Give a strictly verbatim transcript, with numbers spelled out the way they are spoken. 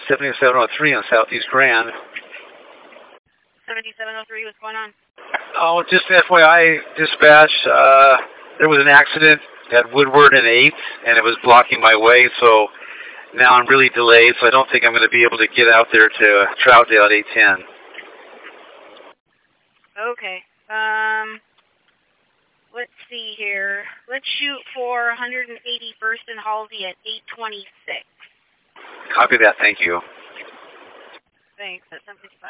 seventy-seven oh three on Southeast Grand. seventy-seven oh three, what's going on? Oh, just F Y I, dispatch. Uh, there was an accident at Woodward and eighth, and it was blocking my way, so now I'm really delayed, so I don't think I'm going to be able to get out there to Troutdale at eight ten. Okay. Um, let's see here. Let's shoot for one hundred eighty-first and Halsey at eight twenty-six. Copy that. Thank you. Thanks. That's seven fifty-five.